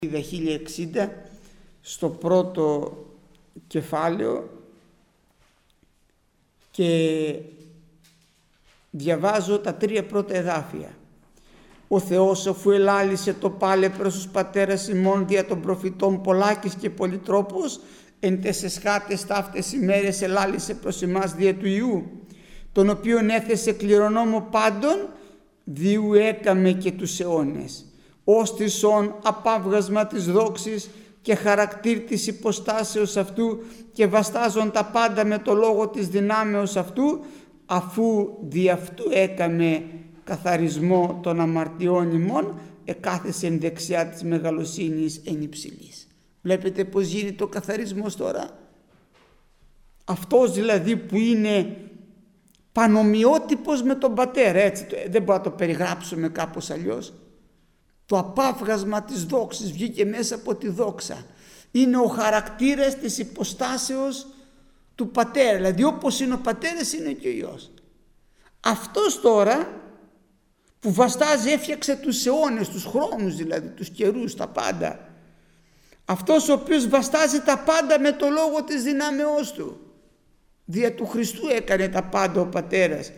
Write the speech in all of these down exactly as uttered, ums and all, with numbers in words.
χίλια εξήντα στο πρώτο κεφάλαιο και διαβάζω τα τρία πρώτα εδάφια. Ο Θεός, αφού ελάλησε το πάλε προς τους πατέρας ημών δια των προφητών πολλάκις και πολυτρόπους, εν τες εσχάτες ταύτες ημέρες ελάλησε προς εμάς δια του Υιού, τον οποίον έθεσε κληρονόμο πάντων, διού έκαμε και τους αιώνες, ως τισόν απάβγασμα της δόξης και χαρακτήρ της υποστάσεως αυτού και βαστάζον τα πάντα με το λόγο της δυνάμεως αυτού, αφού δι' αυτού έκαμε καθαρισμό των αμαρτιών ημών, εκάθεσεν δεξιά της μεγαλοσύνης εν υψηλής. Βλέπετε πως γίνεται ο καθαρισμός τώρα. Αυτός δηλαδή που είναι πανομοιότυπος με τον Πατέρα, έτσι, δεν μπορώ να το περιγράψουμε κάπως αλλιώς. Το απάβγασμα της δόξης βγήκε μέσα από τη δόξα. Είναι ο χαρακτήρας της υποστάσεως του Πατέρα. Δηλαδή όπως είναι ο Πατέρας είναι και ο Υιός. Αυτός τώρα που βαστάζει, έφτιαξε τους αιώνες, τους χρόνους δηλαδή, τους καιρούς, τα πάντα. Αυτός ο οποίος βαστάζει τα πάντα με το λόγο της δυνάμεώς του. Δια του Χριστού έκανε τα πάντα ο Πατέρας.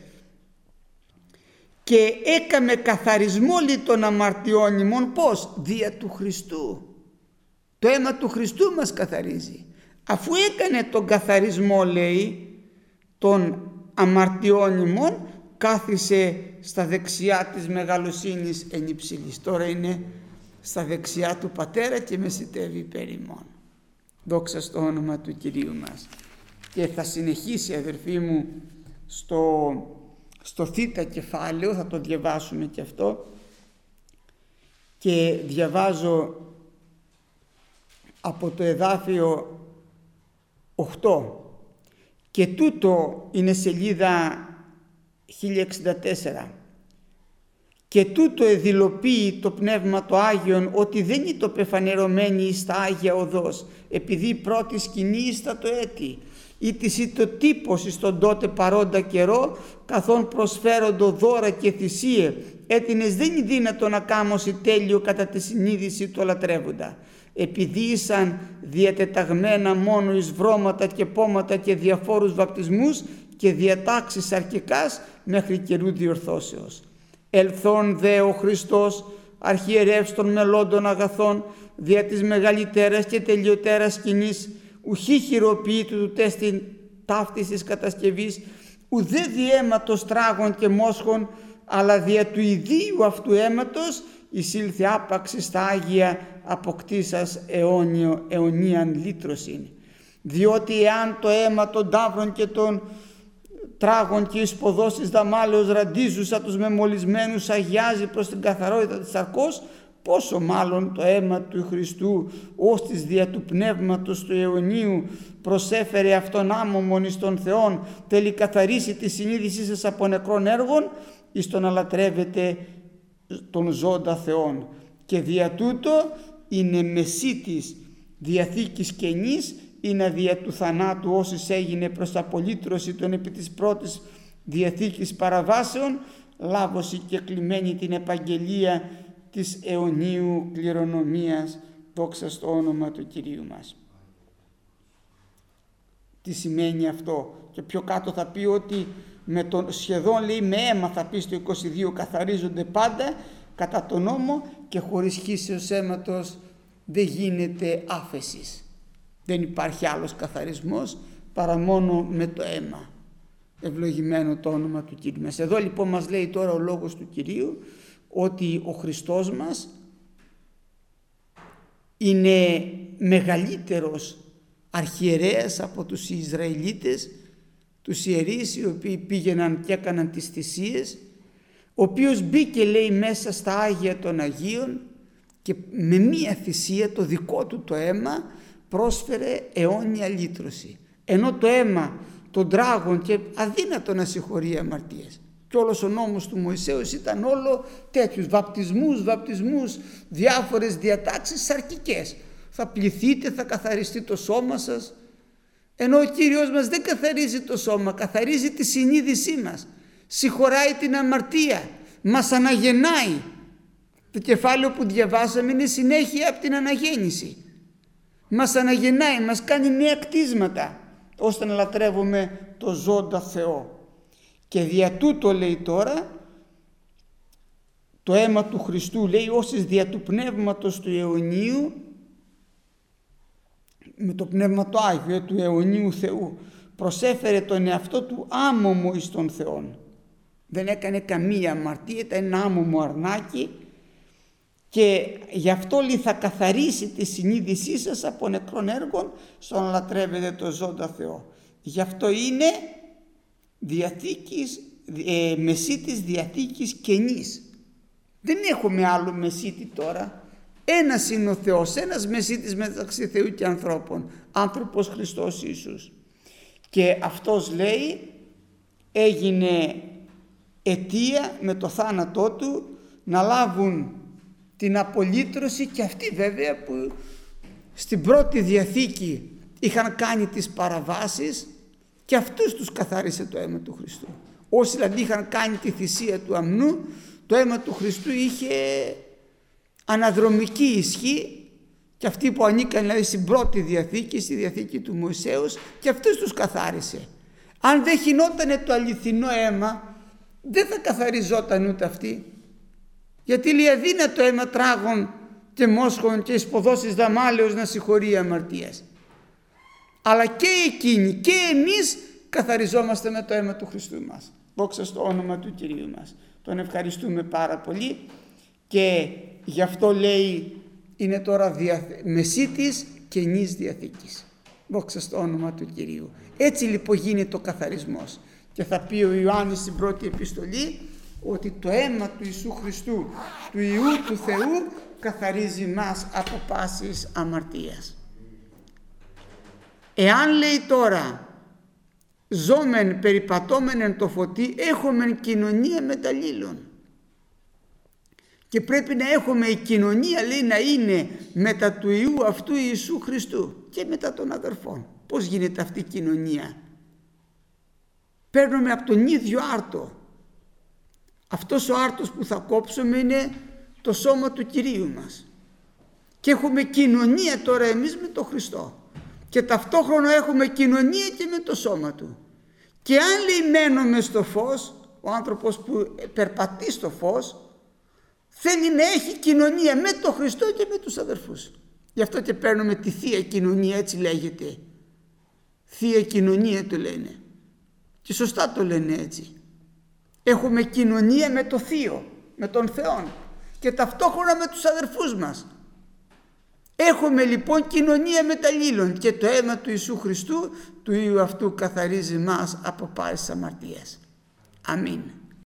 Και έκαμε καθαρισμό λέει των αμαρτιών ημών. Πώς? Δια του Χριστού. Το αίμα του Χριστού μας καθαρίζει. Αφού έκανε τον καθαρισμό λέει των αμαρτιών ημών, κάθισε στα δεξιά της μεγαλοσύνης εν υψηλής. Τώρα είναι στα δεξιά του Πατέρα και μεσητεύει υπέρ ημών. Δόξα στο όνομα του Κυρίου μας. Και θα συνεχίσει, αδερφοί μου, στο, στο θήτα κεφάλαιο, θα το διαβάσουμε και αυτό, και διαβάζω από το εδάφιο οκτώ, και τούτο είναι σελίδα χίλια εξήντα τέσσερα. Και τούτο εδηλοποιεί το Πνεύμα το Άγιον ότι δεν είναι το πεφανερωμένη εις τα Άγια οδός, επειδή η πρώτη σκηνή εις τα το έτη, ή της ή το τύπος εις τον τότε παρόντα καιρό, καθόν προσφέροντο δώρα και θυσίε, έτινες δεν είναι δύνατο να κάμωση τέλειο κατά τη συνείδηση του λατρεύοντα, επειδή ήσαν διατεταγμένα μόνο εις βρώματα και πόματα και διαφόρους βαπτισμούς και διατάξεις αρχικάς μέχρι καιρού διορθώσεως. Ελθόν δε ο Χριστός αρχιερεύς των μελώντων αγαθών δια της μεγαλύτερας και τελειωτέρας σκηνής, ουχή χειροποίητου του τέστην ταύτης της κατασκευής, ουδέ δι' αίματος τράγων και μόσχων, αλλά δια του ιδίου αυτού αίματος εισήλθε άπαξη στα Άγια αποκτήσας αιώνιο, αιωνίαν λύτρωσιν. Διότι εάν το αίμα των ταύρων και των τράγων και εις ποδώσεις δαμάλεως ραντίζουσα τους μεμολισμένους αγιάζει προς την καθαρότητα της σαρκός, πόσο μάλλον το αίμα του Χριστού ως της δια του πνεύματος του αιωνίου προσέφερε αυτόν άμωμον εις τον Θεόν, θέλει καθαρίσει τη συνείδησή σας από νεκρών έργων εις τον αλατρεύεται τον ζώντα Θεόν. Και δια τούτο είναι μεσίτης διαθήκης καινής, είναι δια του θανάτου όσης έγινε προς απολύτρωση των επί της πρώτης διαθήκης παραβάσεων, λάβωση και κλειμένη την επαγγελία της αιωνίου κληρονομίας. Δόξα στο όνομα του Κυρίου μας. Τι σημαίνει αυτό? Και πιο κάτω θα πει ότι με τον σχεδόν λέει με αίμα, θα πει στο είκοσι δύο, καθαρίζονται πάντα κατά τον νόμο και χωρίς χύσεως αίματος δεν γίνεται άφεσης. Δεν υπάρχει άλλος καθαρισμός παρά μόνο με το αίμα. Ευλογημένο το όνομα του Κυρίου μας. Εδώ λοιπόν μας λέει τώρα ο λόγος του Κυρίου ότι ο Χριστός μας είναι μεγαλύτερος αρχιερέας από τους Ισραηλίτες, τους ιερείς οι οποίοι πήγαιναν και έκαναν τις θυσίες, ο οποίος μπήκε λέει μέσα στα Άγια των Αγίων και με μία θυσία, το δικό του το αίμα, πρόσφερε αιώνια λύτρωση. Ενώ το αίμα των τράγων και αδύνατο να συγχωρεί αμαρτίες. Και όλος ο νόμος του Μωυσέως ήταν όλο τέτοιους βαπτισμούς, βαπτισμούς, διάφορες διατάξεις σαρκικές. Θα πληθείτε, θα καθαριστεί το σώμα σας. Ενώ ο Κύριος μας δεν καθαρίζει το σώμα, καθαρίζει τη συνείδησή μας. Συγχωράει την αμαρτία, μας αναγεννάει. Το κεφάλαιο που διαβάσαμε είναι συνέχεια από την αναγέννηση. Μας αναγεννάει, μας κάνει νέα κτίσματα, ώστε να λατρεύουμε το ζώντα Θεό. Και δια τούτο, λέει τώρα, το αίμα του Χριστού, λέει, όσες δια του Πνεύματος του αιωνίου, με το Πνεύμα το Άγιο του αιωνίου Θεού, προσέφερε τον εαυτό του άμωμο εις τον Θεόν. Δεν έκανε καμία αμαρτία, ήταν ένα άμωμο αρνάκι, και γι' αυτό, λέει, θα καθαρίσει τη συνείδησή σας από νεκρών έργων στο να λατρεύετε το ζώντα Θεό. Γι' αυτό είναι διαθήκης, ε, μεσίτης διαθήκης καινής. Δεν έχουμε άλλο μεσίτη τώρα. Ένας είναι ο Θεός, ένας μεσίτης μεταξύ Θεού και ανθρώπων, άνθρωπος Χριστός Ιησούς. Και αυτός, λέει, έγινε αιτία με το θάνατό του να λάβουν την απολύτρωση, και αυτοί βέβαια που στην πρώτη Διαθήκη είχαν κάνει τις παραβάσεις, και αυτούς τους καθάρισε το αίμα του Χριστού. Όσοι δηλαδή είχαν κάνει τη θυσία του αμνού, το αίμα του Χριστού είχε αναδρομική ισχύ, και αυτοί που ανήκαν δηλαδή στην πρώτη Διαθήκη, στη Διαθήκη του Μωυσέους, και αυτούς τους καθάρισε. Αν δεν χυνότανε το αληθινό αίμα, δεν θα καθαριζόταν ούτε αυτοί. Γιατί, λέει, αδύνατο αίμα τράγων και μόσχων και εισποδώσεις δαμάλεως να συγχωρεί αμαρτίας. Αλλά και εκείνοι και εμείς καθαριζόμαστε με το αίμα του Χριστού μας. Δόξα στο όνομα του Κυρίου μας. Τον ευχαριστούμε πάρα πολύ, και γι' αυτό, λέει, είναι τώρα δια... μεσίτης καινής Διαθήκης. Δόξα στο όνομα του Κυρίου. Έτσι λοιπόν γίνεται ο καθαρισμός. Και θα πει ο Ιωάννης στην πρώτη επιστολή ότι το αίμα του Ιησού Χριστού, του Υιού του Θεού, καθαρίζει μας από πάσης αμαρτίας. Εάν, λέει τώρα, ζώμεν περιπατώμεν εν το φωτί, έχομεν κοινωνία μεταλλήλων. Και πρέπει να έχουμε η κοινωνία, λέει, να είναι μετά του Υιού αυτού Ιησού Χριστού και μετά των αδερφών. Πώς γίνεται αυτή η κοινωνία? Παίρνουμε από τον ίδιο άρτο. Αυτός ο άρτος που θα κόψουμε είναι το σώμα του Κυρίου μας. Και έχουμε κοινωνία τώρα εμείς με τον Χριστό. Και ταυτόχρονα έχουμε κοινωνία και με το σώμα Του. Και αν, λέει, μένουμε στο φως, ο άνθρωπος που περπατεί στο φως, θέλει να έχει κοινωνία με τον Χριστό και με τους αδερφούς. Γι' αυτό και παίρνουμε τη Θεία Κοινωνία, έτσι λέγεται. Θεία Κοινωνία το λένε. Και σωστά το λένε έτσι. Έχουμε κοινωνία με το Θείο, με τον Θεό, και ταυτόχρονα με τους αδερφούς μας. Έχουμε λοιπόν κοινωνία μεταλλήλων, και το αίμα του Ιησού Χριστού, του Υιού αυτού, καθαρίζει μας από πάσης αμαρτίας. Αμήν.